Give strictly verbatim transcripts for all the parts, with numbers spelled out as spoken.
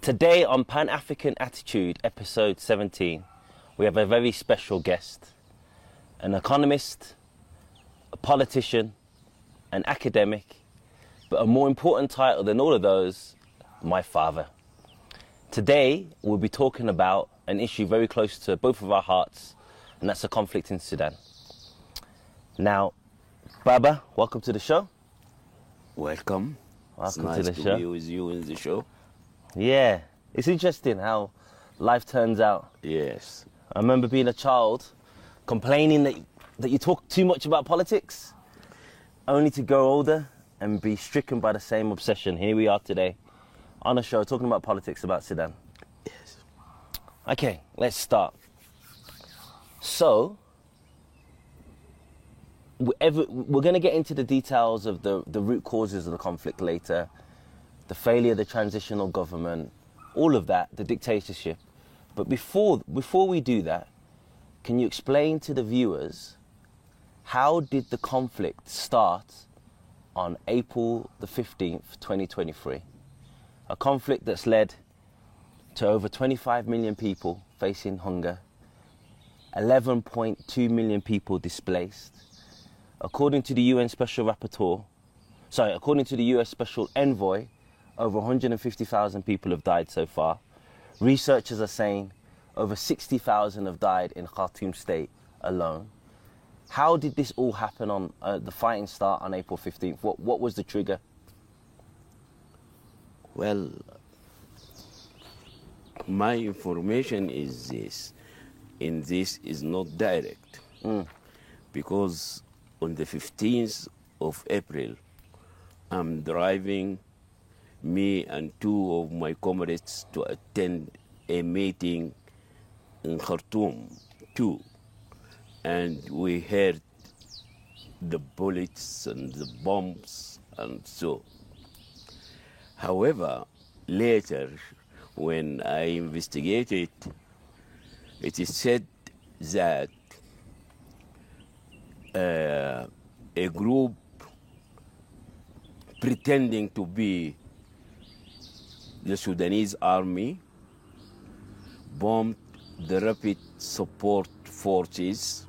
Today on Pan-African Attitude, episode seventeen, we have a very special guest, an economist, a politician, an academic, but a more important title than all of those, my father. Today, we'll be talking about an issue very close to both of our hearts, and that's the conflict in Sudan. Now, Baba, welcome to the show. Welcome. Welcome it's to nice the to show. be with you in the show. Yeah, it's interesting how life turns out. Yes. I remember being a child, complaining that that you talk too much about politics, only to grow older and be stricken by the same obsession. Here we are today, on a show talking about politics, about Sudan. Yes. Okay, let's start. So, we're, we're going to get into the details of the, the root causes of the conflict later, the failure of the transitional government, all of that, the dictatorship. But before before we do that, can you explain to the viewers, how did the conflict start on April the fifteenth, twenty twenty-three? A conflict that's led to over twenty-five million people facing hunger, eleven point two million people displaced. According to the U N Special Rapporteur, sorry, according to the U S Special Envoy, over one hundred fifty thousand people have died so far. Researchers are saying over sixty thousand have died in Khartoum state alone. How did this all happen on uh, the fighting start on April fifteenth? What, what was the trigger? Well, my information is this, and this is not direct, Mm. because on the fifteenth of April, I'm driving, me and two of my comrades, to attend a meeting in Khartoum too, and we heard the bullets and the bombs and so. However, later, when I investigated, it is said that uh, a group pretending to be the Sudanese army bombed the rapid support forces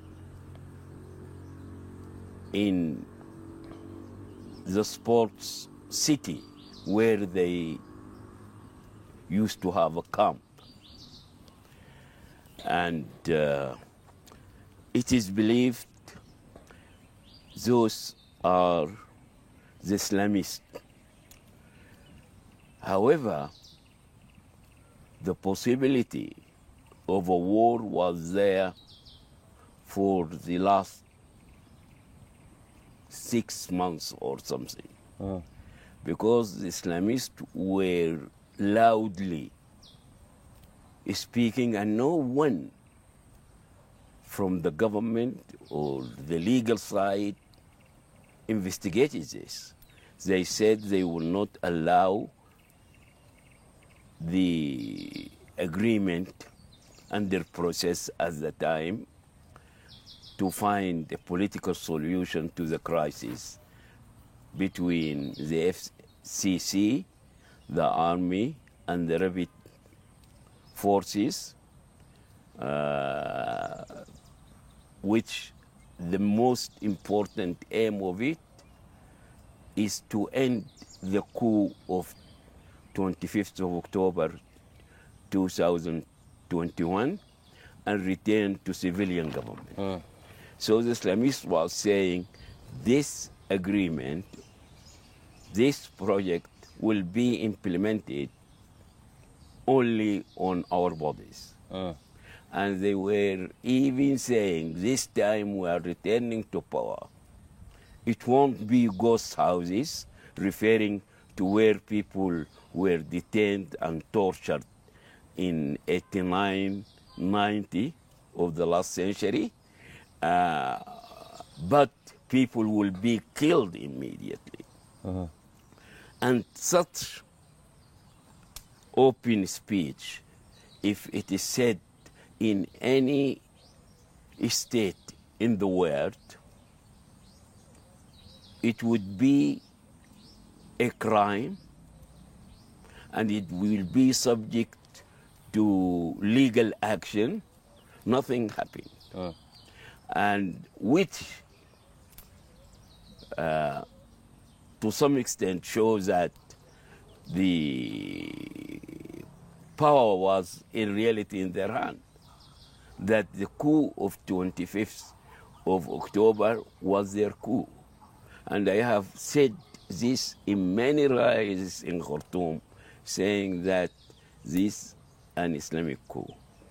in the sports city where they used to have a camp. And uh, it is believed those are the Islamists. However, the possibility of a war was there for the last six months or something, Mm. because the Islamists were loudly speaking, and no one from the government or the legal side investigated this. They said they will not allow the agreement under process at the time to find a political solution to the crisis between the F C C, the army, and the rapid forces, uh, which the most important aim of it is to end the coup of twenty-fifth of October two thousand twenty-one and return to civilian government. Mm. So the Islamists was saying this agreement, this project will be implemented only on our bodies. Mm. And they were even saying this time we are returning to power. It won't be ghost houses, referring to where people were detained and tortured in eighty-nine, ninety of the last century, uh, but people will be killed immediately. Uh-huh. And such open speech, if it is said in any state in the world, it would be a crime, and it will be subject to legal action. Nothing happened. Mm. And which, uh, to some extent, shows that the power was in reality in their hand. That the coup of twenty-fifth of October was their coup. And I have said this in many rallies in Khartoum, saying that this is an Islamic coup.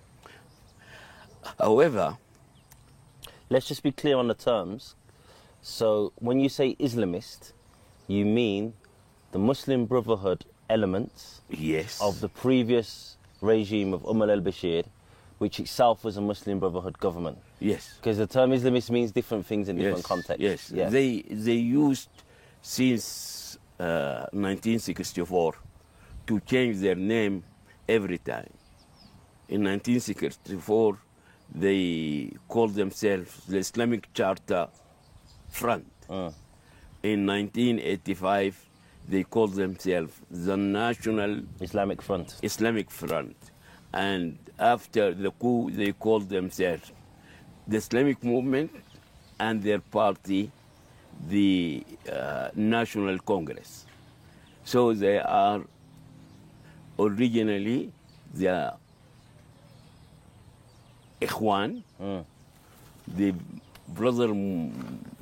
However, let's just be clear on the terms. So when you say Islamist, you mean the Muslim Brotherhood elements yes, of the previous regime of Umar al-Bashir, which itself was a Muslim Brotherhood government. yes, Because the term Islamist means different things in different yes, contexts. yes. Yeah. They they used since uh, nineteen sixty-four to change their name every time. In nineteen sixty-four, they called themselves the Islamic Charter Front. Mm. In nineteen eighty-five, they called themselves the National Islamic Front. Islamic Front. And after the coup, they called themselves the Islamic Movement and their party, the uh, National Congress. So they are originally the Ikhwan, Mm. the Brotherhood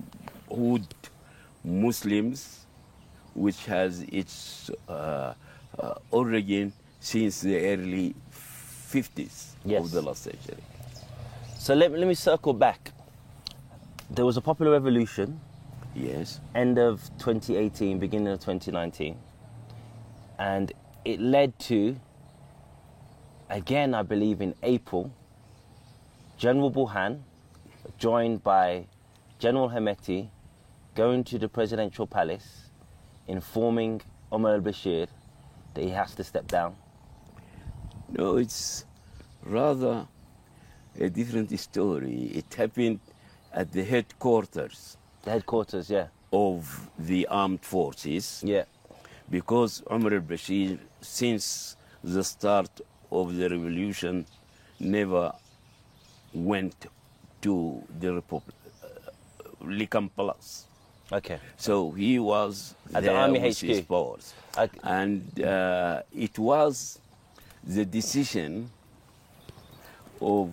Muslims, which has its uh, uh, origin since the early fifties Yes. of the last century. So let, let me circle back. There was a popular revolution, Yes, end of twenty eighteen, beginning of twenty nineteen. And it led to, again, I believe in April, General Burhan, joined by General Hemeti, going to the presidential palace, informing Omar al-Bashir that he has to step down. no, it's rather a different story. It happened at the headquarters The headquarters, yeah. of the armed forces, Yeah. because Omar al-Bashir, since the start of the revolution, never went to the Republican Palace. Okay. So he was At the there Army with H Q. his powers. Okay. And uh, it was the decision of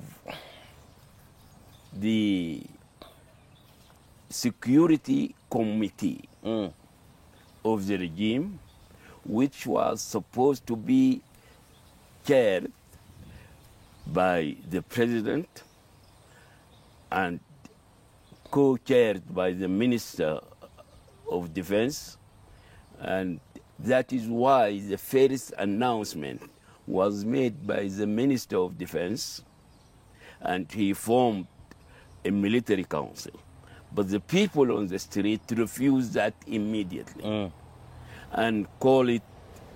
the Security Committee Mm. of the regime, which was supposed to be chaired by the president and co-chaired by the Minister of Defense. And that is why the first announcement was made by the Minister of Defense, and he formed a military council. But the people on the street refused that immediately Mm. and call it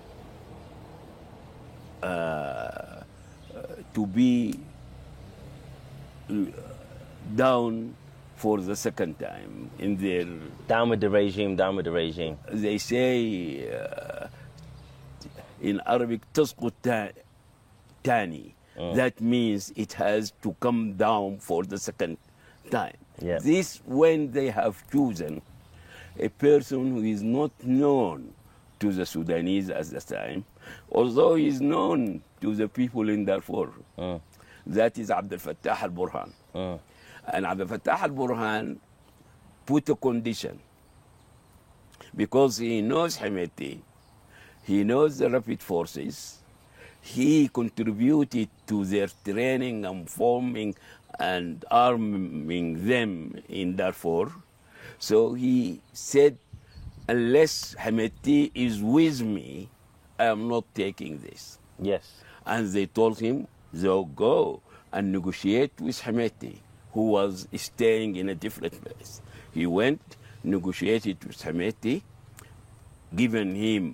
uh, uh, to be uh, down for the second time in their, Down with the regime, down with the regime. they say uh, in Arabic, تسقط تا- تاني. That means it has to come down for the second time. Yeah. This when they have chosen a person who is not known to the Sudanese at the time, although he is known to the people in Darfur. Mm. That is Abdel Fattah al-Burhan. Mm. And Abdel Fattah al-Burhan put a condition, because he knows Hemeti, he knows the rapid forces, he contributed to their training and forming and arming them in Darfur. So he said, unless Hemeti is with me, I am not taking this. Yes. And they told him, they'll go and negotiate with Hemeti, who was staying in a different place. He went, negotiated with Hemeti, given him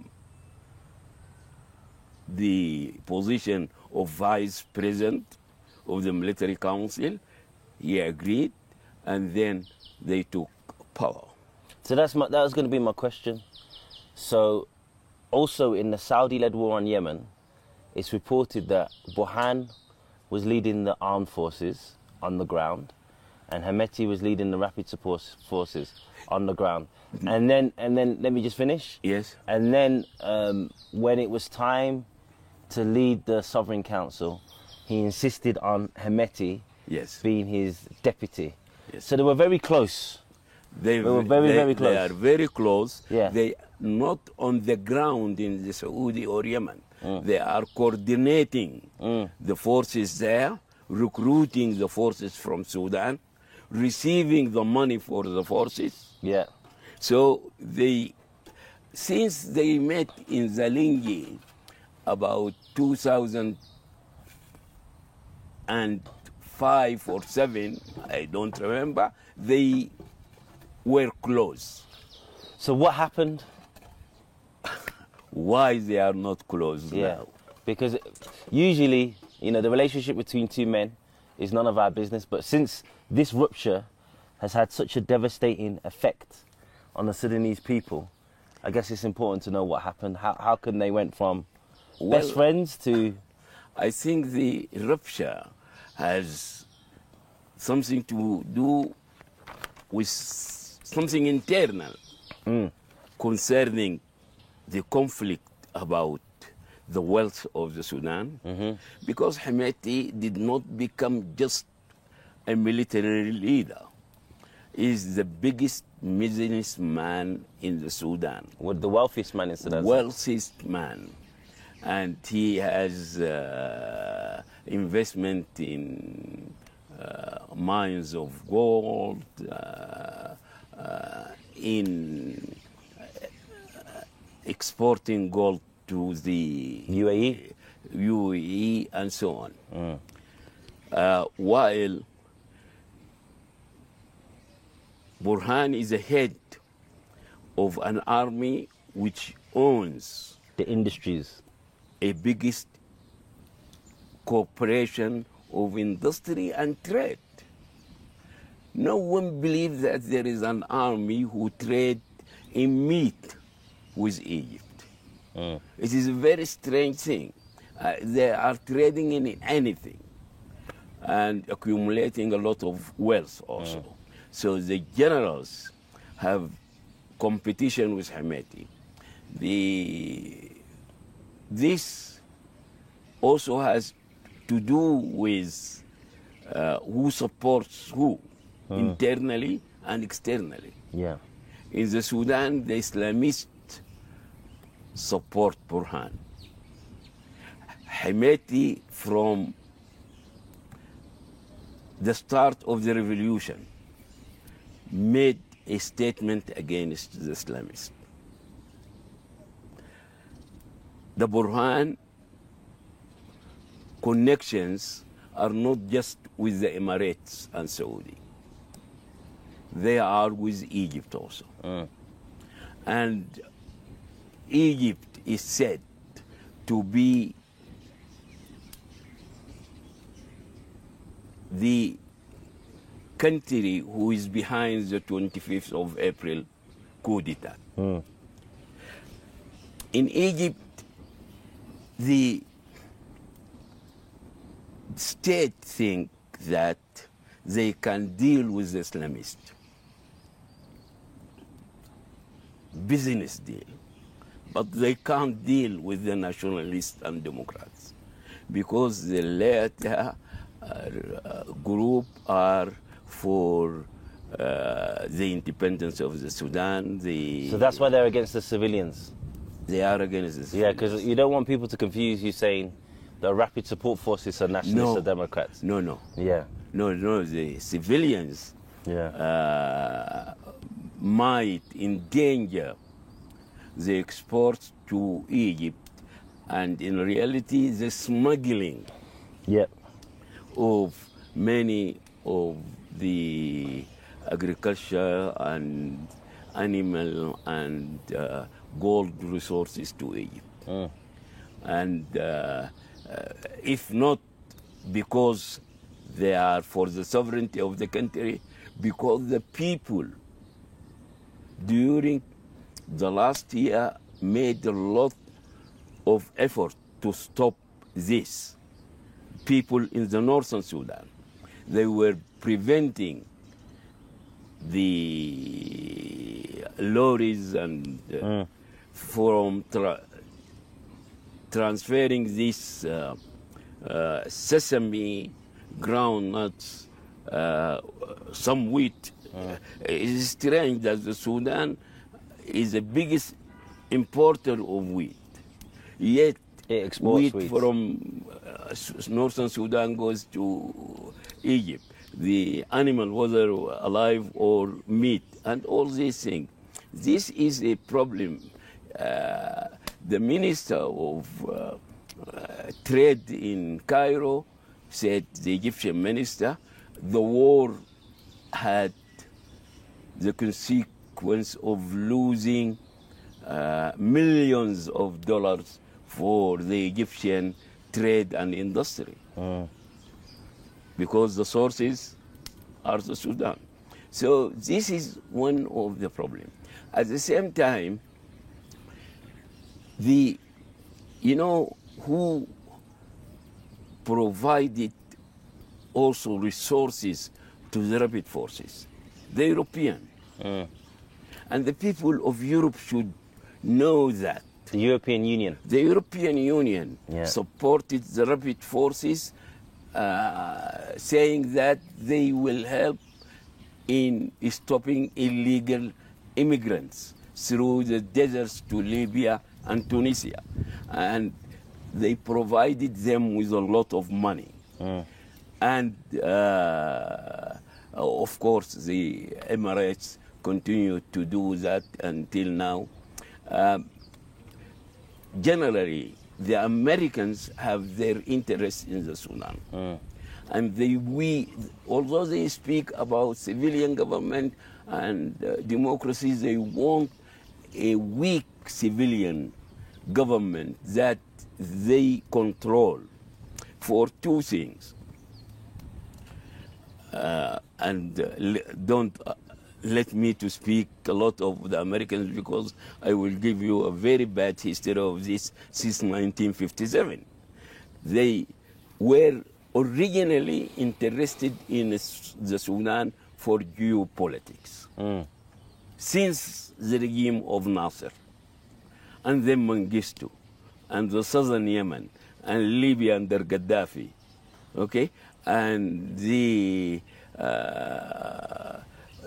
the position of vice president of the military council. He agreed, and then they took power. So that's my, that was going to be my question. So also in the Saudi-led war on Yemen, it's reported that Burhan was leading the armed forces on the ground, and Hemeti was leading the rapid support forces on the ground. And then, and then, let me just finish. Yes. And then, um, when it was time to lead the Sovereign Council, he insisted on Hemeti Yes. being his deputy. Yes. So they were very close. They, They were very, they, very close. They are very close. Yeah. They not on the ground in the Saudi or Yemen. Mm. They are coordinating Mm. the forces there, recruiting the forces from Sudan, receiving the money for the forces. Yeah. So they, since they met in Zalingi about two thousand five or seven, I don't remember, they were close. So what happened? Why they are not close Yeah. now? Because usually, you know, the relationship between two men is none of our business. But since this rupture has had such a devastating effect on the Sudanese people, I guess it's important to know what happened. How how can they went from best Well, friends to I think the rupture has something to do with something internal Mm. concerning the conflict about the wealth of the Sudan, Mm-hmm. because Hemeti did not become just a military leader. He is the biggest businessman in the Sudan, with the wealthiest man in Sudan? wealthiest man, and he has uh, investment in uh, mines of gold, uh, uh, in uh, exporting gold to the U A E? U A E and so on. Mm. Uh, while Burhan is the head of an army which owns The industries. a biggest corporation of industry and trade. No one believes that there is an army who trade in meat with Egypt. Mm. It is a very strange thing. Uh, they are trading in anything and accumulating a lot of wealth also. So the generals have competition with Hemeti. The, this also has to do with uh, who supports who, internally and externally. Yeah. In the Sudan, the Islamists support Burhan. Hemeti, from the start of the revolution, made a statement against the Islamists. The Burhan connections are not just with the Emirates and Saudi. They are with Egypt also. Mm. And Egypt is said to be the country who is behind the twenty-fifth of April coup d'etat. Mm. In Egypt, the state think that they can deal with the Islamists. Business deal. But they can't deal with the nationalists and Democrats because the latter uh, group are for uh, the independence of the Sudan. The, So that's why they're against the civilians. they are against the Yeah, because you don't want people to confuse you saying the rapid support forces are nationalists No. or Democrats. No, no. Yeah. No, no, the civilians Yeah. uh, might endanger the exports to Egypt, and in reality, the smuggling Yep. of many of the agriculture and animal and uh, gold resources to Egypt. Mm. And uh, uh, if not because they are for the sovereignty of the country, because the people during the last year made a lot of effort to stop this. People in the northern Sudan, they were preventing the lorries and uh, mm. from tra transferring this uh, uh, sesame, groundnuts, uh, some wheat. Mm. It's strange that the Sudan is the biggest importer of wheat, yet it exports wheat, wheat from uh, northern Sudan goes to Egypt. The animal, whether alive or meat, and all these things. This is a problem. Uh, the minister of uh, uh, trade in Cairo said, the Egyptian minister, the war had the consequence of losing uh, millions of dollars for the Egyptian trade and industry. Mm. Because the sources are the Sudan. So this is one of the problems. At the same time, the, you know, who provided also resources to the rapid forces? The European. Mm. And the people of Europe should know that. The European Union. The European Union yeah. supported the rapid forces, Uh, saying that they will help in stopping illegal immigrants through the deserts to Libya and Tunisia. And they provided them with a lot of money. Mm. And uh, of course, the Emirates continue to do that until now. Um, generally, the Americans have their interests in the Sudan. Mm. And they, we, although they speak about civilian government and uh, democracy, they want a weak civilian government that they control for two things. Uh, and uh, don't uh, let me to speak a lot of the Americans, because I will give you a very bad history of this since nineteen fifty-seven. They were originally interested in the Sudan for geopolitics. Mm. Since the regime of Nasser, and then Mengistu, and the southern Yemen, and Libya under Gaddafi, okay? And the uh,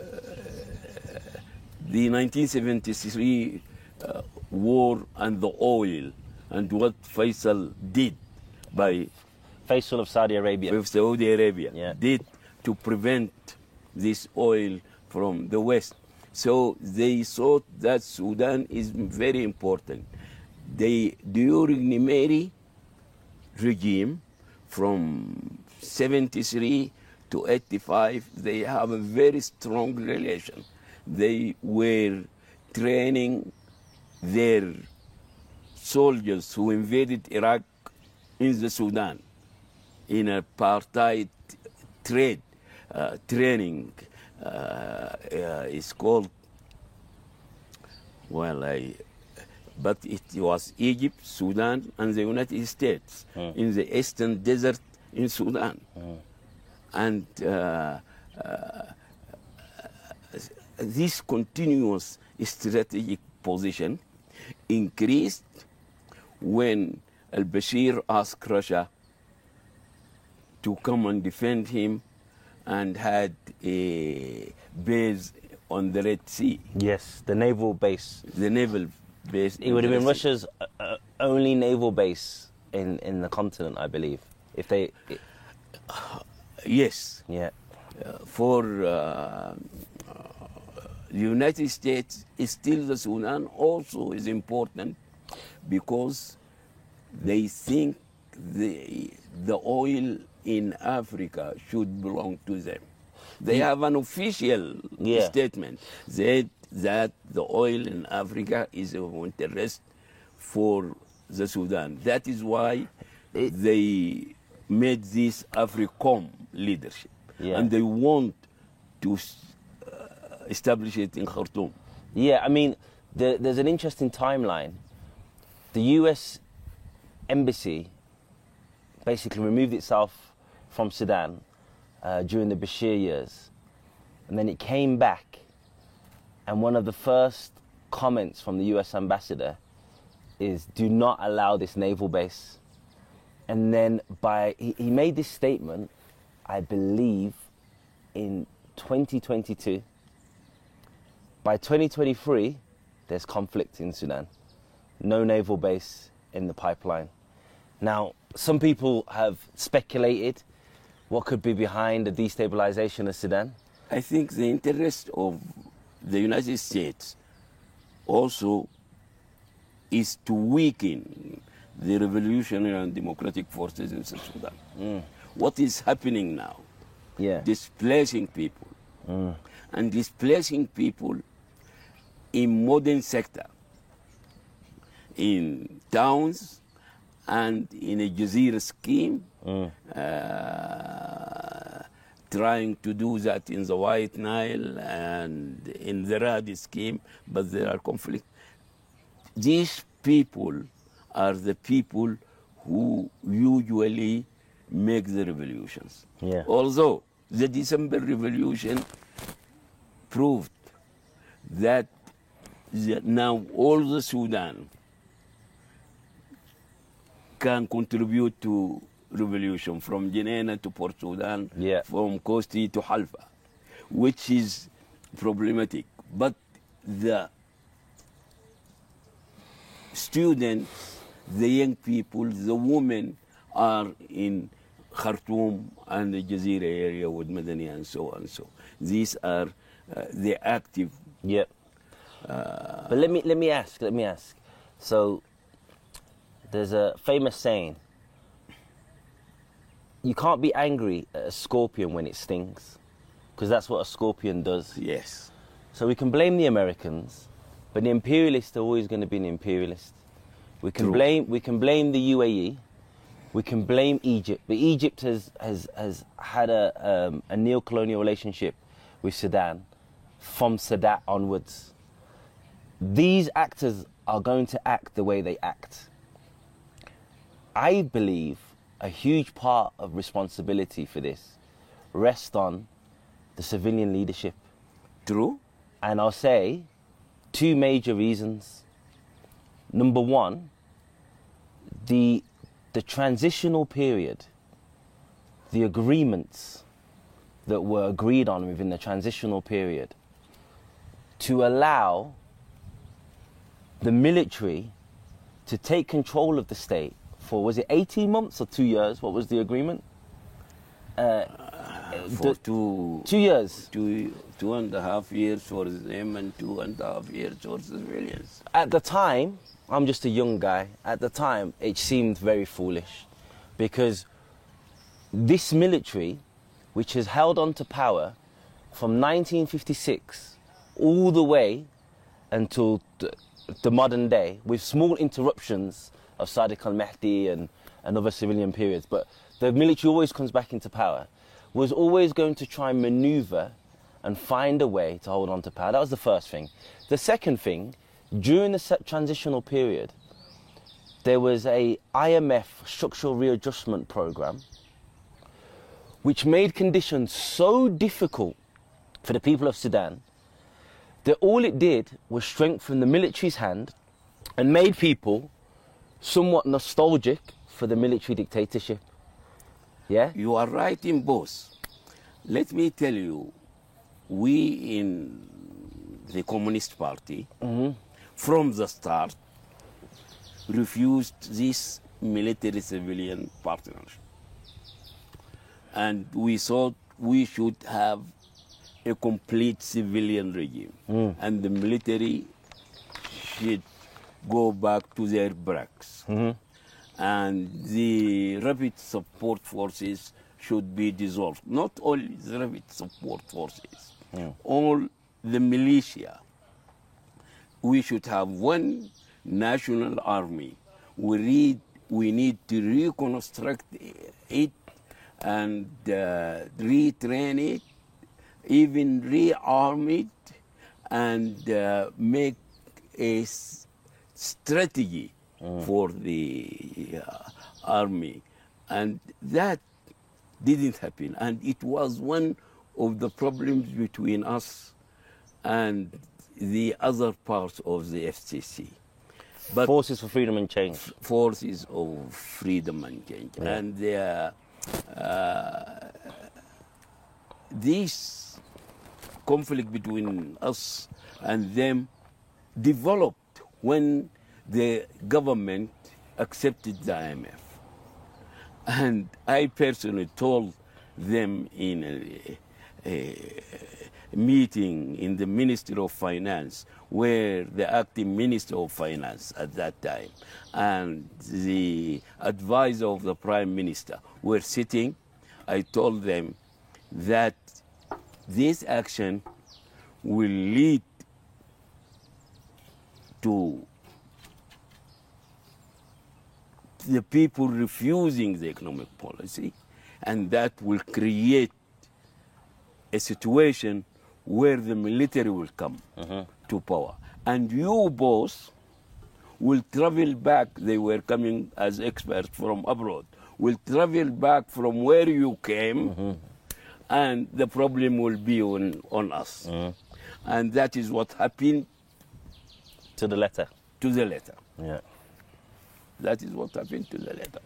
the nineteen seventy-three uh, war and the oil, and what Faisal did by Faisal of Saudi Arabia, with Saudi Arabia yeah. did to prevent this oil from the West. So they thought that Sudan is very important. They, during Nimeri regime, from seventy-three to eighty-five, they have a very strong relation. They were training their soldiers who invaded Iraq in the Sudan in a apartheid trade uh, training. Uh, uh, it's called, well, I, but it was Egypt, Sudan, and the United States mm. in the eastern desert in Sudan. Mm. And uh, uh, this continuous strategic position increased when al-Bashir asked Russia to come and defend him and had a base on the Red Sea. Yes, the naval base. The naval base. It would have been Russia's uh, only naval base in, in the continent, I believe. If they... It... Uh, yes. Yeah. Uh, for uh, the United States, is still the Sudan also is important because they think the, the oil in Africa should belong to them. They yeah. have an official yeah. statement that, that the oil in Africa is of interest for the Sudan. That is why it, they made this AFRICOM leadership. Yeah. And they want to uh, establish it in Khartoum. Yeah, I mean, there, there's an interesting timeline. The U S embassy basically removed itself from Sudan uh, during the Bashir years, and then it came back, and one of the first comments from the U S ambassador is, do not allow this naval base. And then by he, he made this statement, I believe, in twenty twenty-two. By twenty twenty-three, there's conflict in Sudan. No naval base in the pipeline. Now, some people have speculated what could be behind the destabilization of Sudan. I think the interest of the United States also is to weaken the revolutionary and democratic forces in South Sudan. Mm. What is happening now? Yeah. Displacing people. Mm. And displacing people in modern sector, in towns and in a Jazeera scheme, mm. uh, trying to do that in the White Nile and in the Radi scheme, but there are conflicts. These people are the people who usually make the revolutions. Yeah. Although the December Revolution proved that the, now all the Sudan can contribute to revolution, from Jenaina to Port Sudan, yeah. from Kosti to Halfa, which is problematic. But the students, the young people, the women are in Khartoum and the Jazeera area with Madani and so on. So these are uh, the active. Yeah. Uh, but let me let me ask. Let me ask. So there's a famous saying: you can't be angry at a scorpion when it stings, because that's what a scorpion does. Yes. So we can blame the Americans, but the imperialists are always going to be the imperialists. We can True. blame we can blame the U A E, we can blame Egypt, but Egypt has has, has had a um, a neo-colonial relationship with Sudan from Sadat onwards. These actors are going to act the way they act. I believe a huge part of responsibility for this rests on the civilian leadership. True. And I'll say two major reasons. Number one, the the transitional period, the agreements that were agreed on within the transitional period to allow the military to take control of the state for, was it eighteen months or two years? What was the agreement? Uh, uh, for the, two, two years. Two, two and a half years for them and two and a half years for civilians. At the time, I'm just a young guy. At the time, it seemed very foolish, because this military, which has held on to power from nineteen fifty-six all the way until the, the modern day, with small interruptions of Sadiq al-Mahdi and, and other civilian periods, but the military always comes back into power, was always going to try and maneuver and find a way to hold on to power. That was the first thing. The second thing, during the transitional period, there was a I M F structural readjustment program which made conditions so difficult for the people of Sudan that all it did was strengthen the military's hand and made people somewhat nostalgic for the military dictatorship. Yeah? You are right in both. Let me tell you, we in the Communist Party, mm-hmm. from the start, refused this military-civilian partnership. And we thought we should have a complete civilian regime. Mm. And the military should go back to their barracks. Mm-hmm. And the rapid support forces should be dissolved. Not only the rapid support forces, mm. all the militia. We should have one national army. We, read, we need to reconstruct it and uh, retrain it, even rearm it, and uh, make a s- strategy for the uh, army, and that didn't happen. And it was one of the problems between us and the other parts of the F C C. But Forces for Freedom and Change. forces of freedom and change. Yeah. And uh, uh, this conflict between us and them developed when the government accepted the I M F. And I personally told them in a, a meeting in the Ministry of Finance, where the acting Minister of Finance at that time and the advisor of the Prime Minister were sitting, I told them that this action will lead to the people refusing the economic policy, and that will create a situation where the military will come to power. And you both will travel back, they were coming as experts from abroad, will travel back from where you came, and the problem will be on, on us. And that is what happened To the letter. to the letter. Yeah. That is what happened to the letter.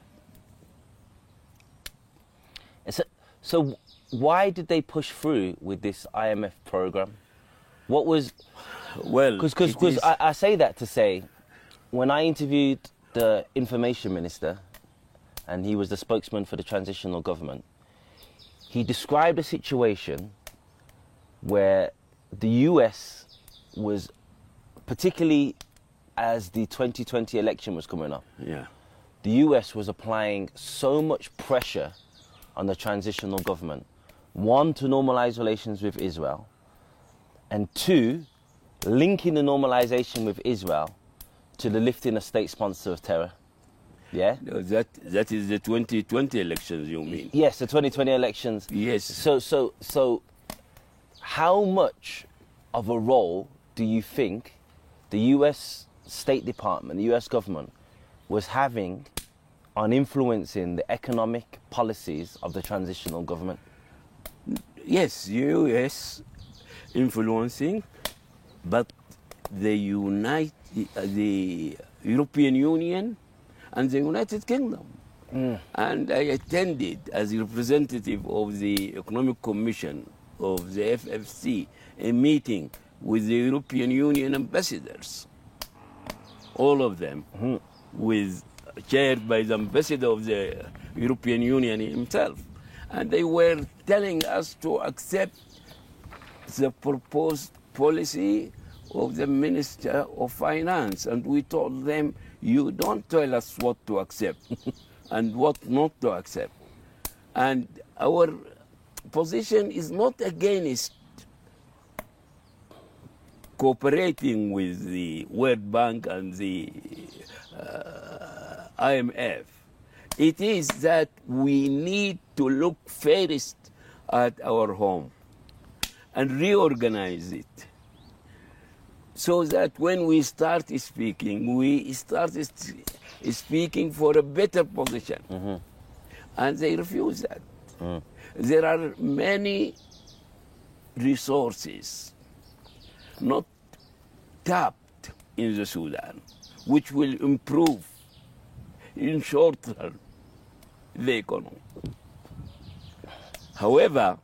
So, so why did they push through with this I M F program? What was... Well, Because it is- I, I say that to say, when I interviewed the information minister, and he was the spokesman for the transitional government, he described a situation where the U S was, particularly as the twenty twenty election was coming up, yeah. the U S was applying so much pressure on the transitional government. One, to normalize relations with Israel, and two, linking the normalization with Israel to the lifting of state sponsor of terror. Yeah? No, that that is the twenty twenty elections, you mean? Yes, the twenty twenty elections. Yes. So, so, so, how much of a role do you think the U S State Department, the U S government, was having on influencing the economic policies of the transitional government? Yes, U S influencing, but the United, the European Union and the United Kingdom. Mm. And I attended as a representative of the Economic Commission of the F F C a meeting with the European Union ambassadors, all of them, Mhm. with chaired by the ambassador of the European Union himself. And they were telling us to accept the proposed policy of the Minister of Finance. And we told them, you don't tell us what to accept and what not to accept. And our position is not against cooperating with the World Bank and the uh, I M F. It is that we need to look first at our home and reorganize it, so that when we start speaking, we start speaking for a better position. Mm-hmm. And they refuse that. Mm. There are many resources not tapped in the Sudan, which will improve in short term the economy. However,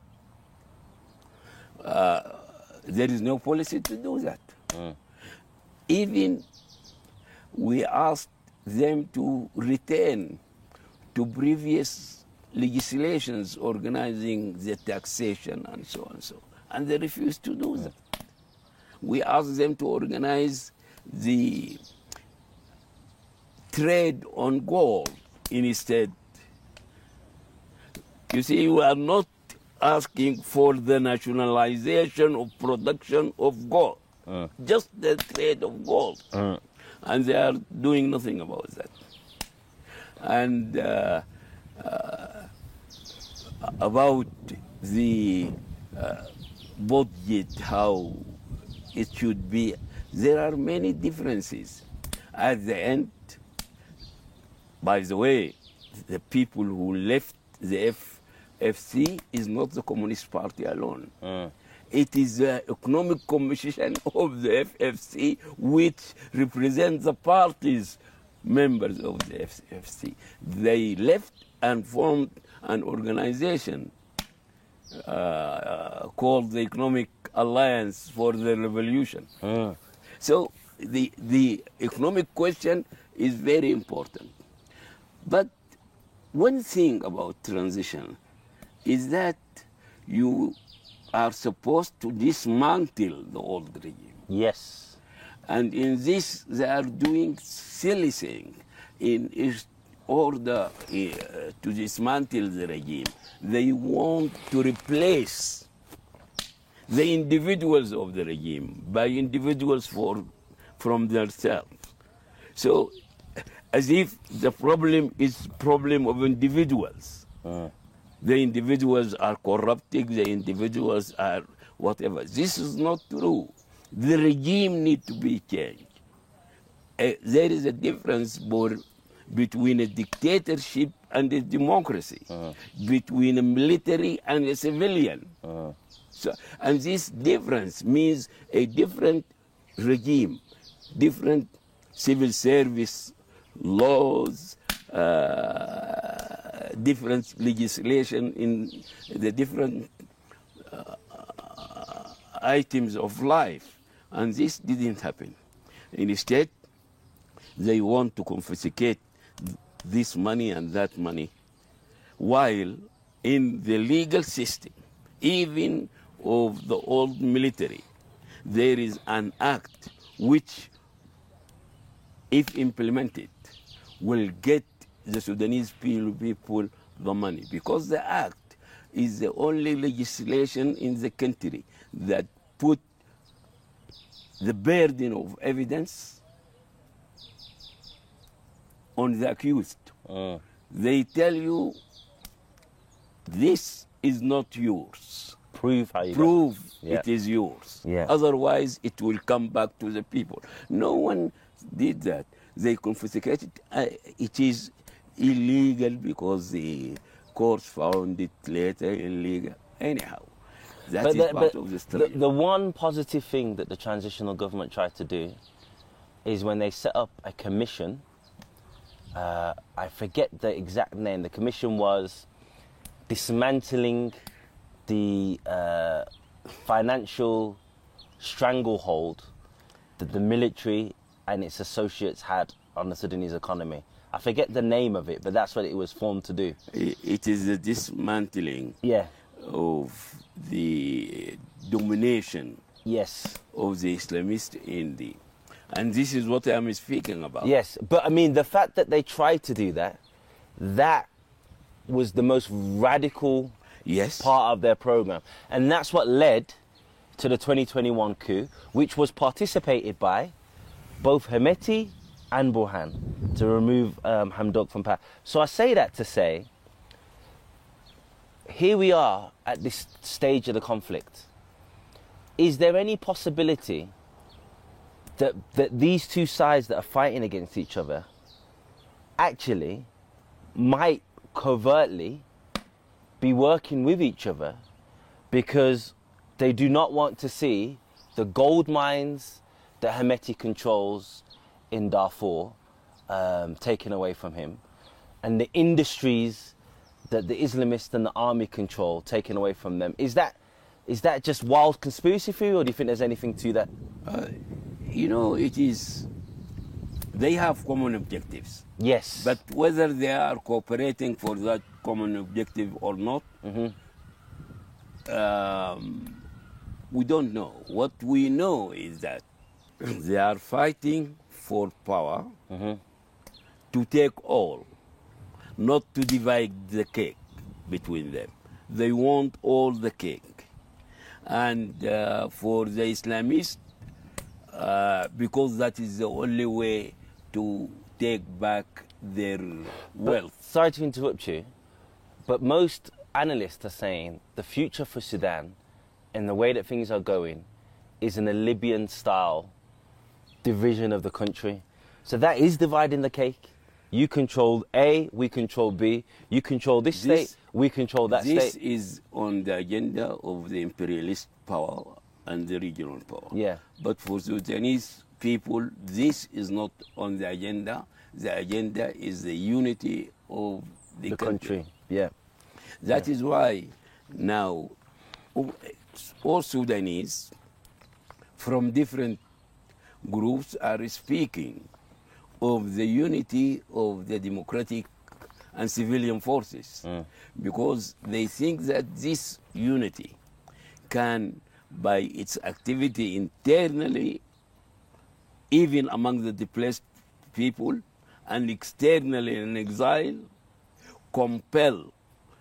uh, there is no policy to do that. Mm. Even we asked them to return to previous legislations organizing the taxation and so on and so on. And they refused to do that. We asked them to organize the trade on gold instead. You see, we are not asking for the nationalization of production of gold, Mm. just the trade of gold. Mm. And they are doing nothing about that. And uh, uh, about the uh, budget, how it should be, there are many differences. At the end, by the way, the people who left the F F C is not the Communist Party alone. Mm. It is the Economic Commission of the F F C which represents the parties members of the F F C. They left and formed an organization uh, called the Economic Alliance for the Revolution. Mm. So the, the economic question is very important. But one thing about transition is that you are supposed to dismantle the old regime. Yes. And in this, they are doing silly thing in order uh, to dismantle the regime. They want to replace the individuals of the regime by individuals for, from themselves. So, as if the problem is problem of individuals. Mm. The individuals are corrupting, the individuals are whatever. This is not true. The regime needs to be changed. Uh, there is a difference more between a dictatorship and a democracy, uh-huh. between a military and a civilian. Uh-huh. So, and this difference means a different regime, different civil service laws, uh, different legislation in the different uh, items of life. And this didn't happen. Instead, they want to confiscate this money and that money, while in the legal system, even of the old military, there is an act which, if implemented, will get the Sudanese people the money, because the act is the only legislation in the country that put the burden of evidence on the accused. Uh. They tell you, this is not yours. Prove how you Prove yeah. it is yours. Yeah. Otherwise, it will come back to the people. No one did that. They confiscated. Uh, it is illegal because the courts found it later illegal. Anyhow, that but is the, part but of the story. The, the one positive thing that the transitional government tried to do is when they set up a commission. Uh, I forget the exact name. The commission was dismantling the uh, financial stranglehold that the military and its associates had on the Sudanese economy. I forget the name of it, but that's what it was formed to do. It is the dismantling yeah. of the domination yes. of the Islamists in the... And this is what I'm speaking about. Yes, but I mean, the fact that they tried to do that, that was the most radical yes. part of their program. And that's what led to the twenty twenty-one coup, which was participated by both Hemeti and Burhan to remove um, Hamdok from power. So I say that to say, here we are at this stage of the conflict. Is there any possibility that, that these two sides that are fighting against each other actually might covertly be working with each other because they do not want to see the gold mines that Hemeti controls in Darfur um, taken away from him, and the industries that the Islamists and the army control taken away from them? Is that is that just wild conspiracy theory, or do you think there's anything to that? Uh, you know, it is... They have common objectives. Yes. But whether they are cooperating for that common objective or not, mm-hmm. um, we don't know. What we know is that they are fighting for power, mm-hmm. to take all, not to divide the cake between them. They want all the cake. And uh, for the Islamists, uh, because that is the only way to take back their wealth. But, sorry to interrupt you, but most analysts are saying the future for Sudan and the way that things are going is in a Libyan-style division of the country. So that is dividing the cake. You control A, we control B. You control this, This- state, we control that This state. is on the agenda of the imperialist power and the regional power. Yeah. But for Sudanese people, this is not on the agenda. The agenda is the unity of the, The country. Yeah. That is why now all- all Sudanese from different groups are speaking of the unity of the democratic and civilian forces because they think that this unity can, by its activity internally, even among the displaced people, and externally in exile, compel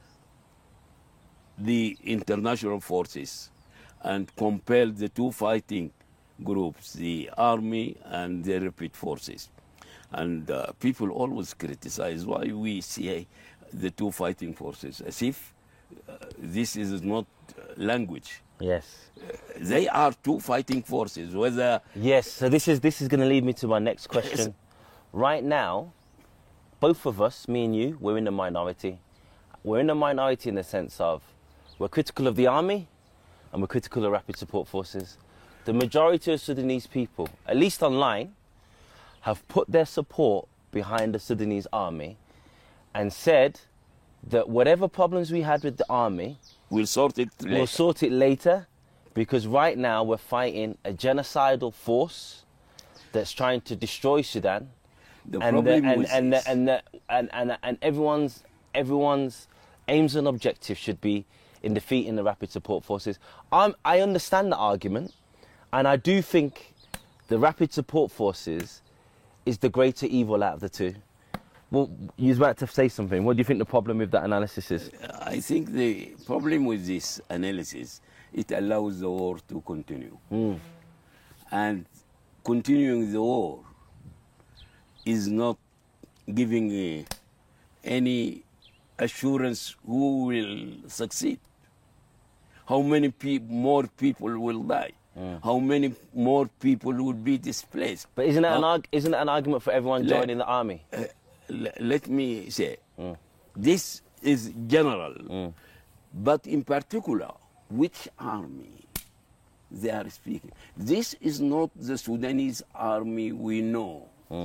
the international forces and compel the two fighting groups, the army and the rapid forces. And uh, people always criticize why we see the two fighting forces as if uh, this is not uh, language. Yes. They are two fighting forces, whether Yes. So this is this is going to lead me to my next question. Right now, both of us, me and you, we're in the minority. We're in the minority in the sense of we're critical of the army and we're critical of rapid support forces. The majority of Sudanese people, at least online, have put their support behind the Sudanese army and said that whatever problems we had with the army, we'll sort it later. we'll sort it later, because right now we're fighting a genocidal force that's trying to destroy Sudan. The and problem the, and, with and, this- the, and, the, and, and, and everyone's, everyone's aims and objectives should be in defeating the rapid support forces. I'm, I understand the argument, and I do think the rapid support forces is the greater evil out of the two. Well, you was about to say something. What do you think the problem with that analysis is? I think the problem with this analysis, it allows the war to continue. And continuing the war is not giving uh, any assurance who will succeed. How many pe- more people will die? How many more people will be displaced? But isn't that, an, Uh, arg- isn't that an argument for everyone le- joining the army? uh, l- let me say, this is general, but in particular, which army they are speaking. This is not the Sudanese army we know.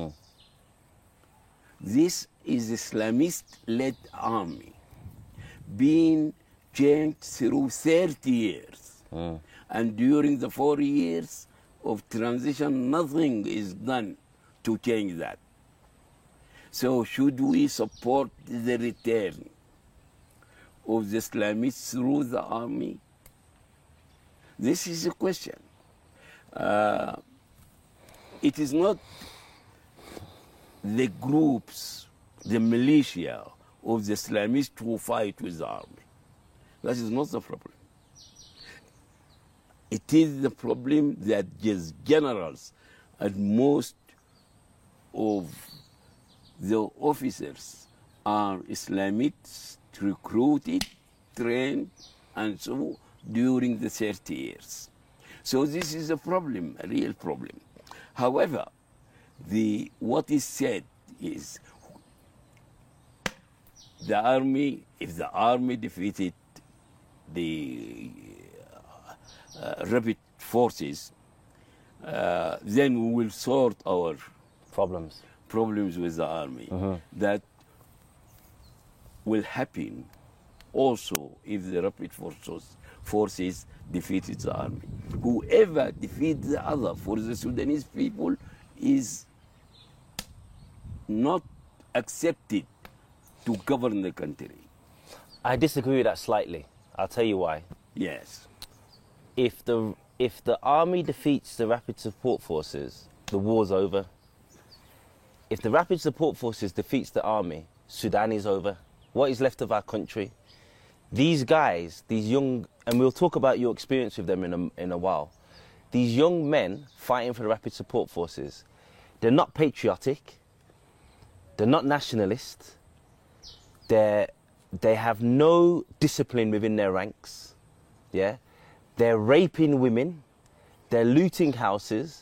This is Islamist-led army being changed through thirty years. And during the four years of transition, nothing is done to change that. So should we support the return of the Islamists through the army? This is a question. Uh, it is not the groups, the militia of the Islamists who fight with the army. That is not the problem. It is the problem that just generals and most of the officers are Islamists recruited, trained, and so during the thirty years. So this is a problem, a real problem. However, the what is said is the army, if the army defeated the uh, rapid forces, uh, then we will sort our Problems. problems with the army. That will happen also if the rapid forces forces defeated the army. Whoever defeats the other for the Sudanese people is not accepted to govern the country. I disagree with that slightly. I'll tell you why. Yes. If the if the army defeats the rapid support forces, the war's over. If the rapid support forces defeats the army, Sudan is over. What is left of our country? These guys, these young, and we'll talk about your experience with them in a, in a while. These young men fighting for the rapid support forces, they're not patriotic. They're not nationalist. They're, they have no discipline within their ranks. Yeah, they're raping women. They're looting houses.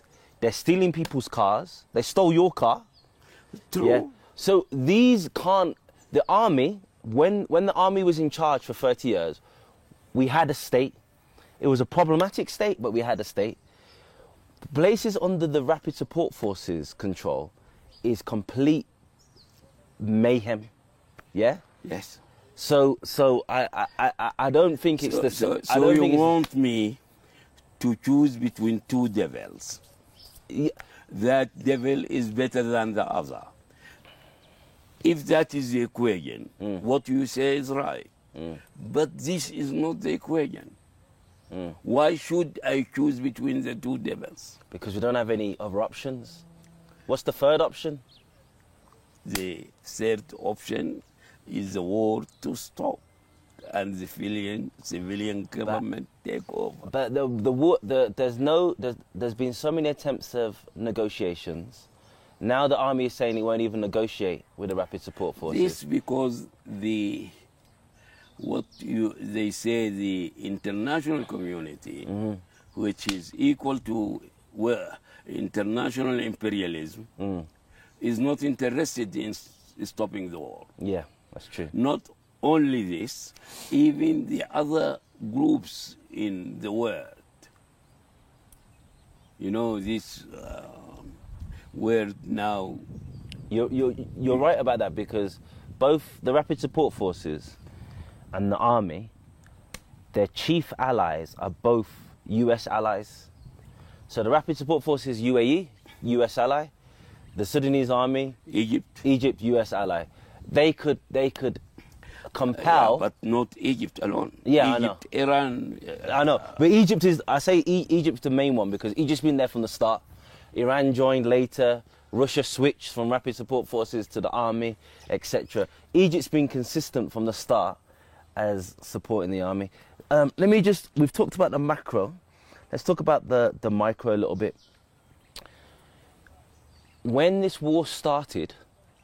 They're stealing people's cars. They stole your car. True. Yeah. So these can't. The army, when when the army was in charge for thirty years, we had a state. It was a problematic state, but we had a state. Places under the Rapid Support Forces control is complete mayhem. Yeah. Yes. So so I I, I, I don't think it's So, the. so, I so don't you think it's want me to choose between two devils? the, That devil is better than the other. If that is the equation, Mm. what you say is right. Mm. But this is not the equation. Mm. Why should I choose between the two devils? because we don't have any other options. What's the third option? The third option is the war to stop and the civilian, civilian government take over. But the the war the there's no there's, there's been so many attempts of negotiations. Now the army is saying it won't even negotiate with the Rapid Support Forces. This because the what you they say the international community, Mm-hmm. which is equal to well, international imperialism, Mm. is not interested in s- stopping the war. Yeah, that's true. Not only this, even the other groups in the world. You know, this um, word now. You're, you're, you're right about that because both the Rapid Support Forces and the army, their chief allies are both U S allies. So the Rapid Support Forces, U A E, U S ally. The Sudanese army, Egypt, Egypt, U S ally. They could, they could compel. yeah, but not Egypt alone. Yeah, I know. Egypt, Iran. uh, I know, but Egypt is. I say e- Egypt's the main one because Egypt's been there from the start. Iran joined later. Russia switched from Rapid Support Forces to the army, et cetera. Egypt's been consistent from the start as supporting the army. Um, let me just. We've talked about the macro. Let's talk about the the micro a little bit. When this war started,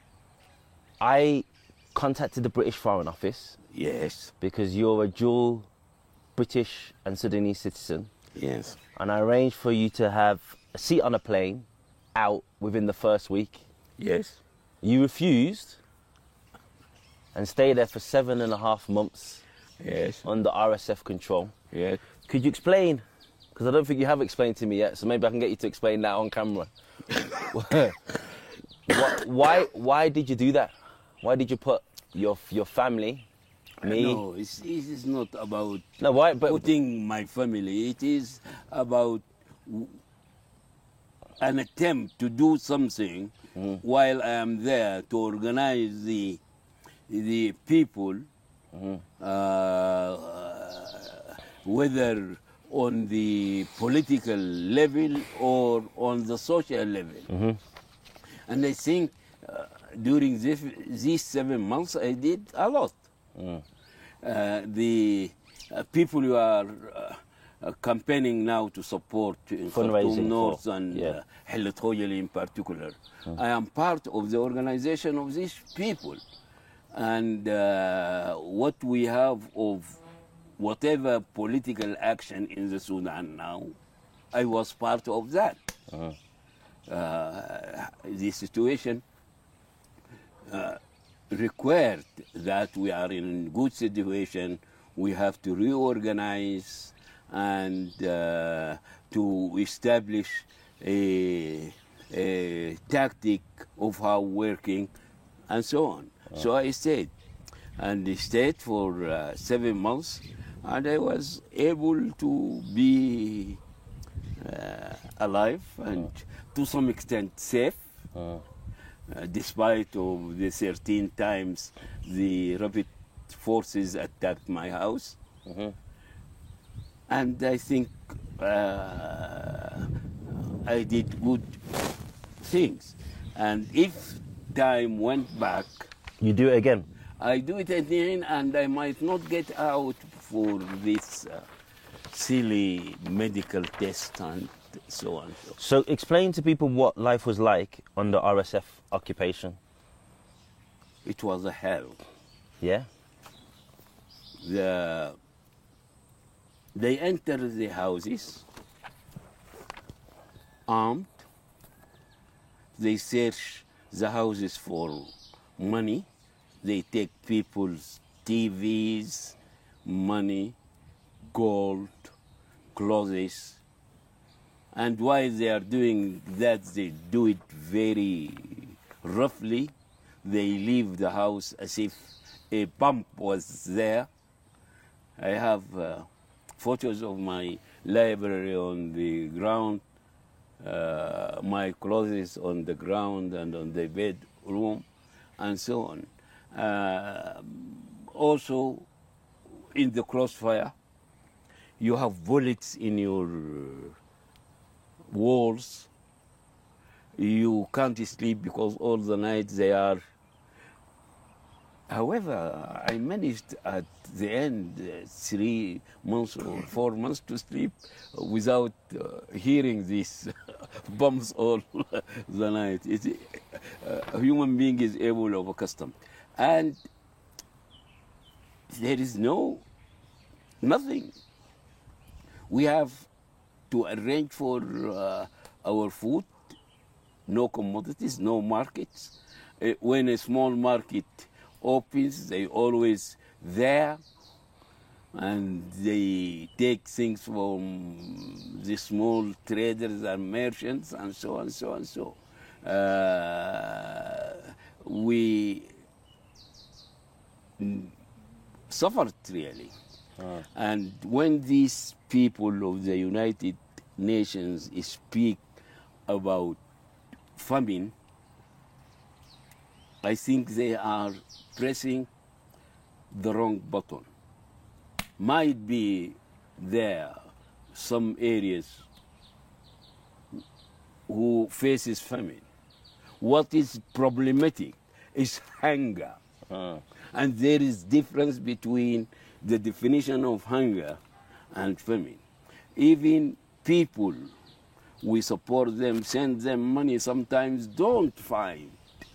I contacted the British Foreign Office Yes, because you're a dual British and Sudanese citizen, yes. and I arranged for you to have a seat on a plane out within the first week. Yes. You refused and stayed there for seven and a half months Yes. under R S F control. Yes. Could you explain? Because I don't think you have explained to me yet, so maybe I can get you to explain that on camera. why, why, why did you do that? Why did you put your your family, me? No, it's, it is not about No, why? But putting my family. It is about w- an attempt to do something Mm-hmm. while I am there to organize the the people, Mm-hmm. uh, whether on the political level or on the social level. Mm-hmm. And I think uh, during this, these seven months, I did a lot. Mm. Uh, the uh, people who are uh, uh, campaigning now to support in Fundraising Khartoum North for- and yeah. uh, Hilat Khojaly in particular. I am part of the organization of these people. And uh, what we have of whatever political action in the Sudan now, I was part of that. Uh-huh. Uh, the situation uh, required that we are in good situation. We have to reorganize and uh, to establish a, a tactic of how working and so on. So I stayed and I stayed for uh, seven months and I was able to be uh, alive and to some extent safe. Uh, Uh, despite of the thirteen times the rapid forces attacked my house. Mhm. And I think uh, I did good things. And if time went back, you do it again. I do it again and I might not get out for this uh, silly medical test and so on. So explain to people what life was like under R S F occupation. It was a hell. Yeah. The, they entered the houses armed, they search the houses for money. They take people's T Vs, money, gold, clothes. And while they are doing that, they do it very roughly. They leave the house as if a bomb was there. I have uh, photos of my library on the ground, uh, my clothes on the ground and on the bedroom, and so on. Uh, also, in the crossfire, you have bullets in your walls. You can't sleep because all the night they are. However, I managed at the end uh, three months or four months to sleep without uh, hearing these bombs all the night. It, uh, a human being is able of accustom. And there is no, nothing. We have to arrange for uh, our food, no commodities, no markets. Uh, when a small market opens, they always there, and they take things from the small traders and merchants, and so on, so on, so. Uh, we suffered really. Oh. And when these people of the United Nations speak about famine, I think they are pressing the wrong button. Might be there some areas who faces famine. What is problematic is hunger. Uh. And there is difference between the definition of hunger and famine. Even people, we support them, send them money, sometimes don't find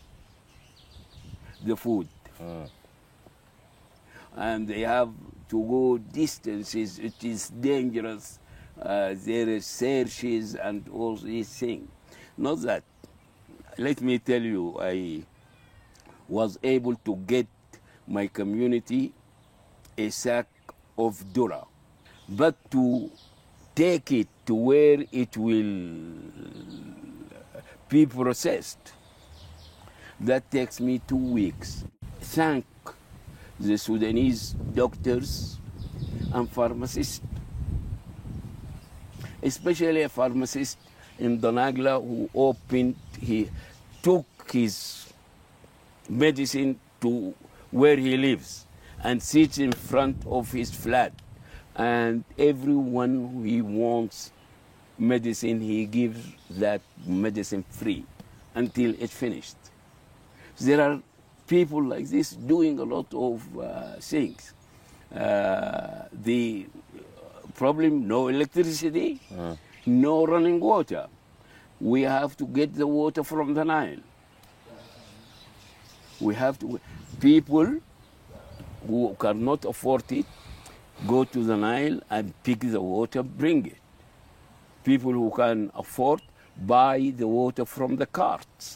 the food. Uh. And they have to go distances. It is dangerous. Uh, there is searches and all these things. Not that. Let me tell you, I was able to get my community a sack of dhurra, but to take it to where it will be processed, that takes me two weeks. Thank the Sudanese doctors and pharmacists, especially a pharmacist in Donagla who opened, he took his medicine to where he lives and sits in front of his flat. And everyone who he wants medicine, he gives that medicine free until it's finished. There are people like this doing a lot of uh, things. Uh, the problem, no electricity, uh. no running water. We have to get the water from the Nile. We have to, people who cannot afford it, go to the Nile and pick the water, bring it. People who can afford, buy the water from the carts.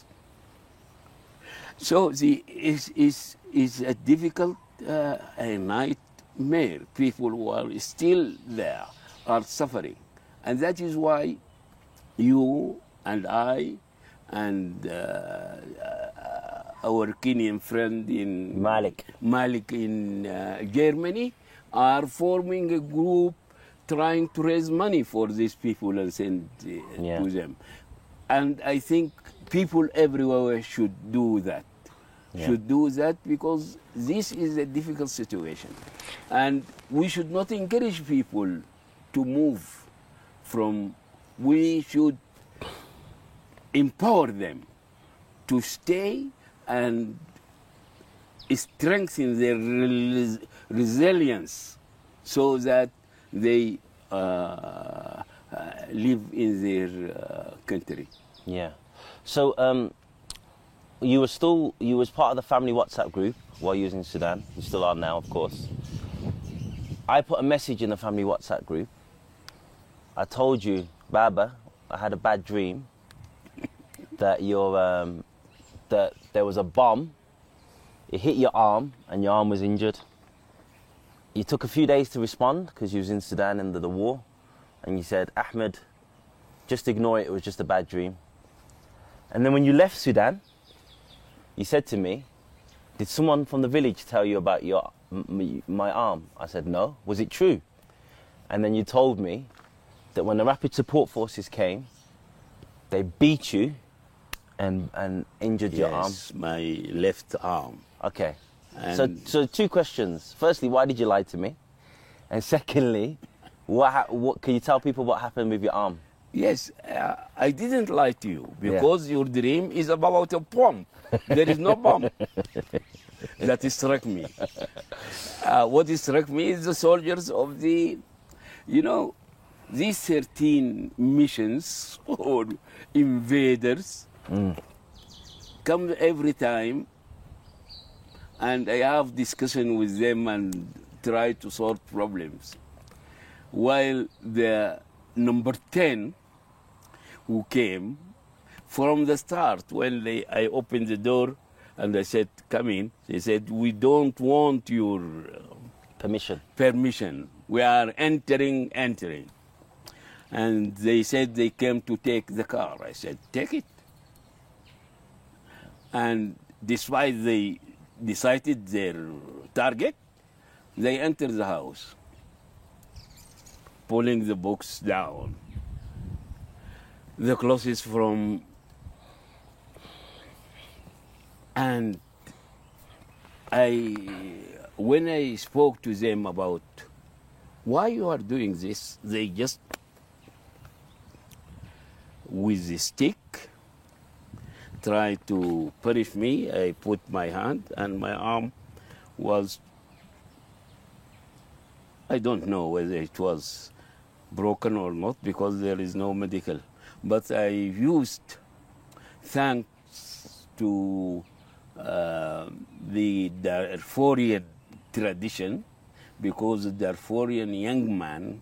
So the is is is a difficult uh, a nightmare. People who are still there are suffering, and that is why you and I and uh, uh, our Kenyan friend in Malik Malik in uh, Germany are forming a group trying to raise money for these people and send uh, yeah. to them. And I think people everywhere should do that. Yeah. Should do that because this is a difficult situation. And we should not encourage people to move from, we should empower them to stay and strengthen their res resilience so that they uh, uh, live in their uh, country. Yeah. So um, you were still, you was part of the family WhatsApp group while you was in Sudan. You still are now, of course. I put a message in the family WhatsApp group. I told you, Baba, I had a bad dream. that your um, that there was a bomb. It hit your arm, and your arm was injured. You took a few days to respond because you was in Sudan under the war, and you said, Ahmed, just ignore it. It was just a bad dream. And then when you left Sudan, you said to me, did someone from the village tell you about your m- my arm? I said, no. Was it true? And then you told me that when the Rapid Support Forces came, they beat you and and injured Yes, your arm. my left arm. Okay. And So, so two questions. Firstly, why did you lie to me? And secondly, what, ha- what can you tell people what happened with your arm? yes, uh, I didn't lie to you because your dream is about a bomb. There is no bomb. That struck me. Uh, what struck me is the soldiers of the, you know, these thirteen missions or invaders come every time, and I have discussion with them and try to solve problems. While the number ten who came from the start, when they, I opened the door and I said, come in, they said, we don't want your uh, Permission. permission. We are entering, entering. And they said they came to take the car. I said, take it. And despite they decided their target, they entered the house, pulling the books down, the clothes from, and I, when I spoke to them about why you are doing this, they just, with the stick, tried to punish me. I put my hand and my arm was, I don't know whether it was broken or not because there is no medical. But I used, thanks to uh, the Darfurian tradition, because the Darfurian young man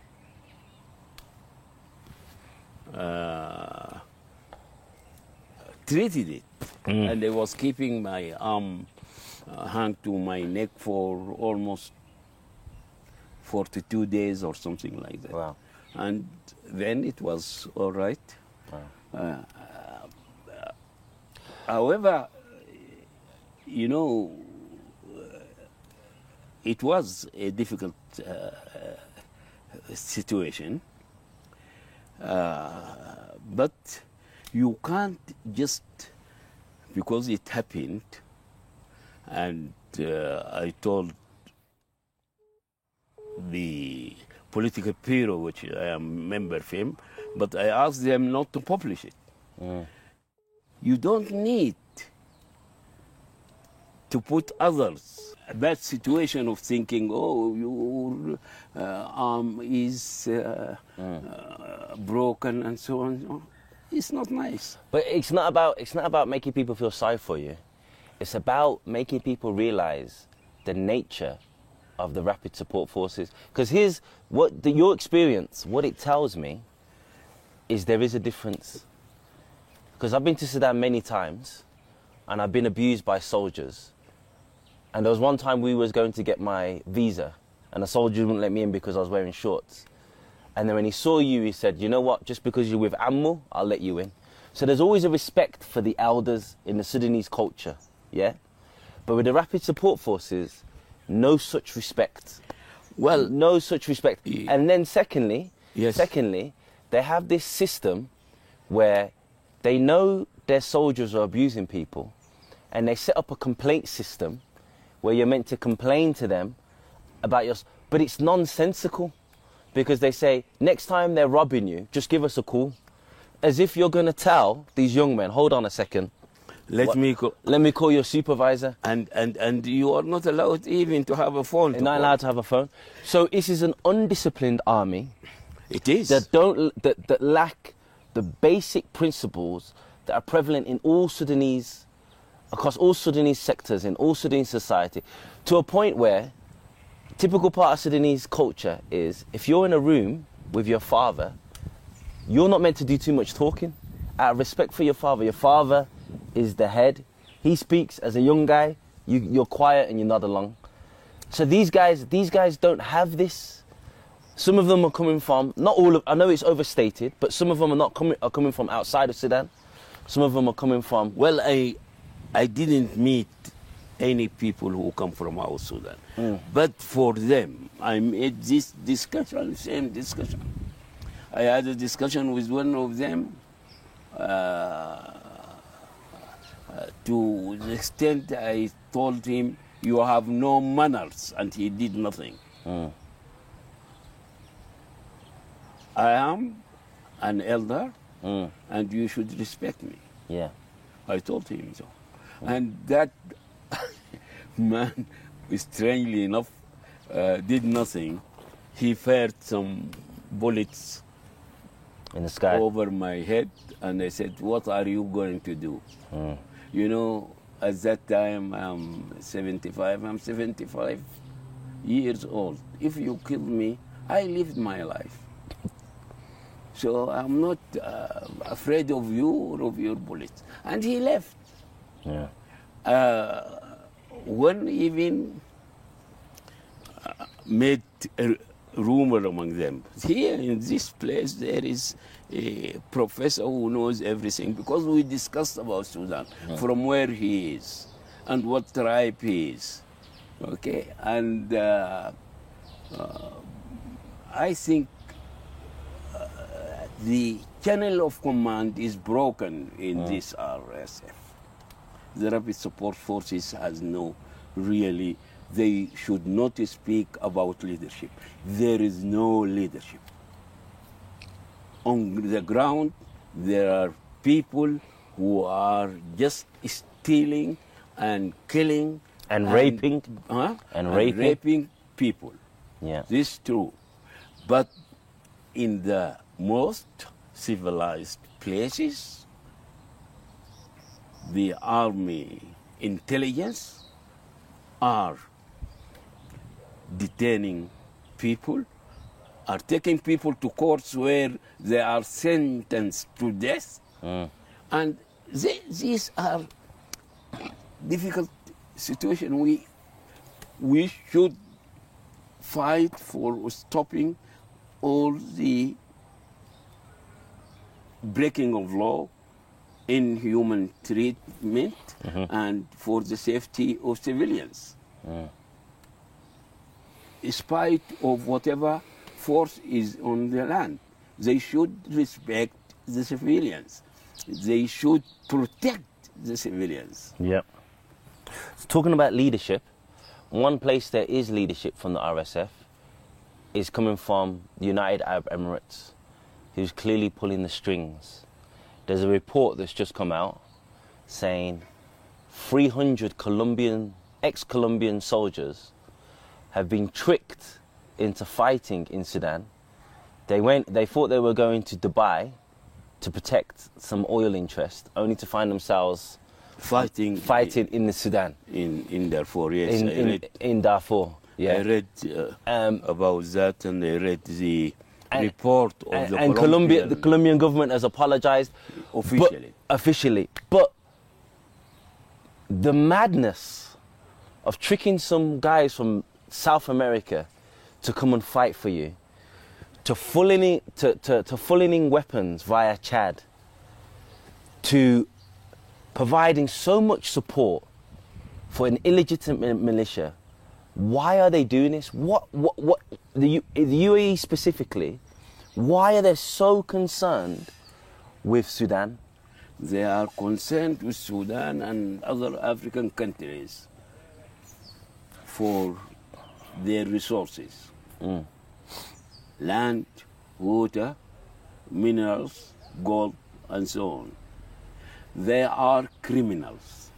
uh, treated it. Mm. And I was keeping my arm uh, hung to my neck for almost forty-two days or something like that. Wow. And then it was all right. Wow. Uh, uh, however, you know, uh, it was a difficult uh, situation. Uh, but you can't just, because it happened, and uh, I told the political bureau, which I am a member of him, but I asked them not to publish it. Mm. You don't need to put others that situation of thinking, oh, your uh, arm is uh, mm. uh, broken and so on. It's not nice. But it's not about it's not about making people feel sorry for you. It's about making people realize the nature of the Rapid Support Forces. Because here's what the, your experience, what it tells me, is there is a difference. Because I've been to Sudan many times, and I've been abused by soldiers. And there was one time we was going to get my visa, and the soldier wouldn't let me in because I was wearing shorts. And then when he saw you, he said, you know what, just because you're with Ammu, I'll let you in. So there's always a respect for the elders in the Sudanese culture, yeah? But with the Rapid Support Forces, no such respect. Well, no such respect. Yeah. And then secondly, yes. secondly, they have this system where they know their soldiers are abusing people, and they set up a complaint system where you're meant to complain to them about your... But it's nonsensical, because they say, next time they're robbing you, just give us a call. As if you're going to tell these young men, hold on a second, Let what, me call. Let me call your supervisor. And, and, and you are not allowed even to have a phone. You're not allowed to have a phone. So this is an undisciplined army. It is. That, don't, that, that lack the basic principles that are prevalent in all Sudanese, across all Sudanese sectors, in all Sudanese society, to a point where typical part of Sudanese culture is if you're in a room with your father, you're not meant to do too much talking. out of respect for your father, your father is the head. He speaks as a young guy. You, you're quiet and you nod along. So these guys, these guys don't have this. Some of them are coming from, not all of, I know it's overstated, but some of them are not coming, are coming from outside of Sudan. Some of them are coming from. Well, I, I didn't meet any people who come from our Sudan, Mm. but for them, I made this discussion, same discussion. I had a discussion with one of them. Uh, Uh, to the extent I told him, you have no manners, and he did nothing. Mm. I am an elder, Mm. and you should respect me. Yeah. I told him so. Mm. And that man, strangely enough, uh, did nothing. He fired some bullets In the sky. over my head, and I said, what are you going to do? Mm. You know, at that time, I'm seventy-five. I'm seventy-five years old. If you kill me, I lived my life. So I'm not uh, afraid of you or of your bullets. And he left. Yeah. Uh, one even uh, made a rumor among them. Here in this place, there is a professor who knows everything, because we discussed about Sudan, Yeah. from where he is and what tribe he is. Okay, and uh, uh, I think uh, the channel of command is broken in Mm. this R S F. The Rapid Support Forces has no really, they should not speak about leadership. There is no leadership. On the ground, there are people who are just stealing and killing And raping. huh? And raping. raping people. Yeah. This is true. But in the most civilized places, the army intelligence are detaining people, are taking people to courts where they are sentenced to death. Mm. And they, these are difficult situations. We, we should fight for stopping all the breaking of law, inhuman treatment, Mm-hmm. and for the safety of civilians. Mm. In spite of whatever force is on the land, they should respect the civilians. They should protect the civilians. Yep. So talking about leadership, one place there is leadership from the R S F is coming from the United Arab Emirates, who's clearly pulling the strings. There's a report that's just come out saying three hundred Colombian, ex-Colombian soldiers have been tricked into fighting in Sudan. They went, they thought they were going to Dubai to protect some oil interest, only to find themselves Fighting, fighting in the Sudan, in, in Darfur, yes. in, I in, read, in Darfur. Yeah. I read uh, Um, about that, and I read the and- report of and, the and Colombia, the Colombian Colombian government has apologized officially. But, officially, but the madness of tricking some guys from South America to come and fight for you, to fulling to, to, to fulling in weapons via Chad, to providing so much support for an illegitimate militia. Why are they doing this? What what what the U, the U A E specifically? Why are they so concerned with Sudan? They are concerned with Sudan and other African countries for their resources. Mm. Land, water, minerals, gold, and so on. They are criminals.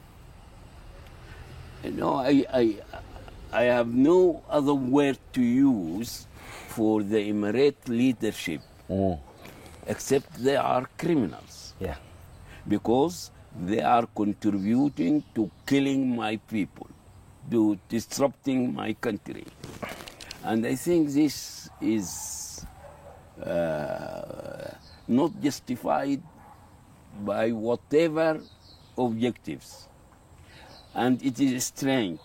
You know, I, I, I have no other word to use for the Emirate leadership Mm. except they are criminals, Yeah. because they are contributing to killing my people, to disrupting my country. And I think this is uh, not justified by whatever objectives. And it is strange.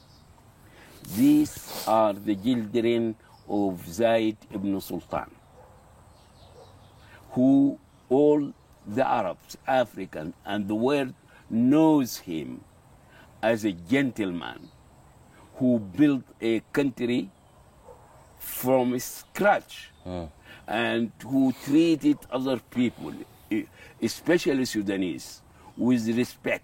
These are the children of Zayd ibn Sultan, who all the Arabs, African, and the world knows him as a gentleman who built a country from scratch Mm. and who treated other people, especially Sudanese, with respect.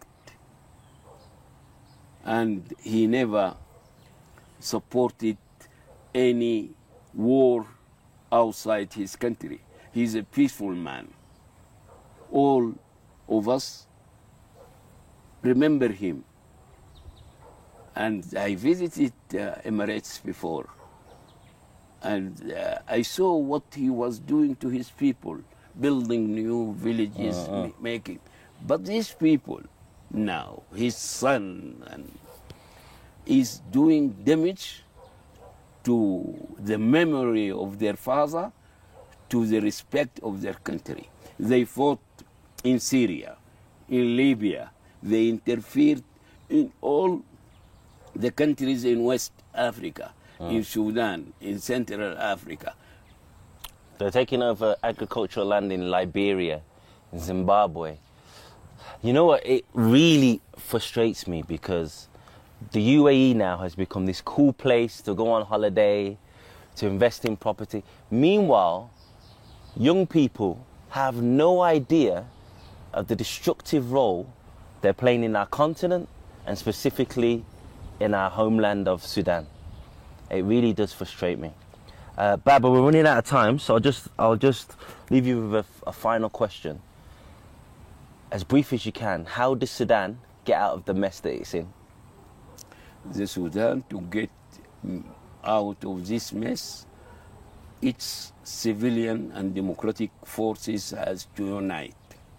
And he never supported any war outside his country. He's a peaceful man. All of us remember him. And I visited uh, Emirates before, and uh, I saw what he was doing to his people, building new villages, Uh-uh. ma- making. But these people now, his son, and is doing damage to the memory of their father, to the respect of their country. They fought in Syria, in Libya. They interfered in all the countries in West Africa, in Sudan, in Central Africa. They're taking over agricultural land in Liberia, in Zimbabwe. You know what? It really frustrates me because the U A E now has become this cool place to go on holiday, to invest in property. Meanwhile, young people have no idea of the destructive role they're playing in our continent and specifically in our homeland of Sudan. It really does frustrate me. Uh, Baba, we're running out of time, so I'll just I'll just leave you with a, a final question. As brief as you can, how does Sudan get out of the mess that it's in? The Sudan, to get mm, out of this mess, its civilian and democratic forces has to unite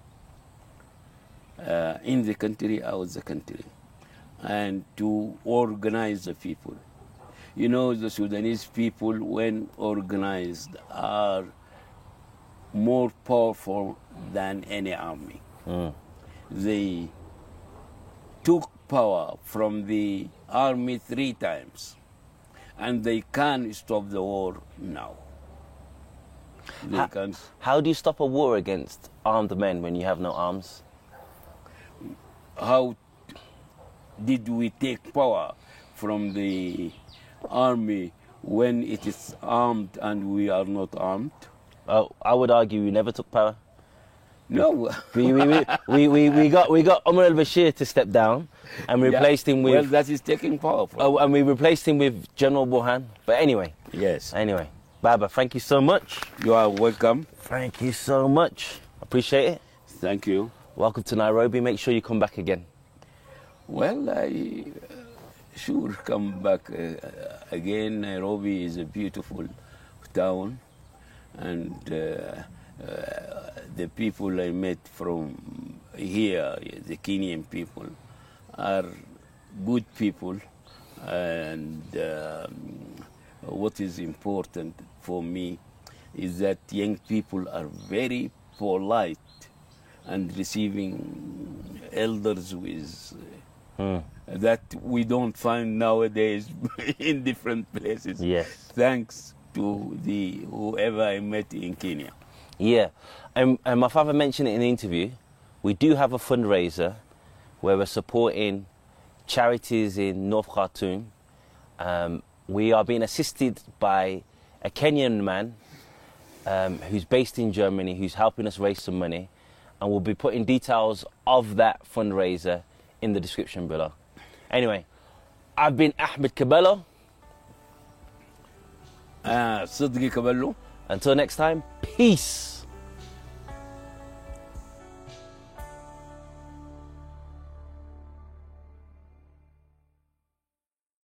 uh, in the country, out the country, and to organize the people. You know, the Sudanese people, when organized, are more powerful than any army. Mm. They took power from the army three times, and they can stop the war now. They Ha- can. How do you stop a war against armed men when you have no arms? How did we take power from the army when it is armed and we are not armed? Oh, I would argue we never took power. No. We, we, we, we, we, we got we got Omar al-Bashir to step down and we Yeah. replaced him with Well, that is taking power from. oh, and we replaced him with General Burhan. But anyway, Yes. anyway, Baba, thank you so much. You are welcome. Thank you so much. Appreciate it. Thank you. Welcome to Nairobi. Make sure you come back again. Well, I uh, sure come back uh, again. Nairobi is a beautiful town, and uh, uh, the people I met from here, the Kenyan people, are good people, and um, what is important for me is that young people are very polite and receiving elders with Mm. that we don't find nowadays in different places. Yes. Thanks to the whoever I met in Kenya. Yeah. And, and my father mentioned it in the interview. We do have a fundraiser where we're supporting charities in North Khartoum. Um, we are being assisted by a Kenyan man um, who's based in Germany, who's helping us raise some money. And we'll be putting details of that fundraiser in the description below. Anyway, I've been Ahmed Cabello. Ah, Siddiq Caballo. Until next time, peace.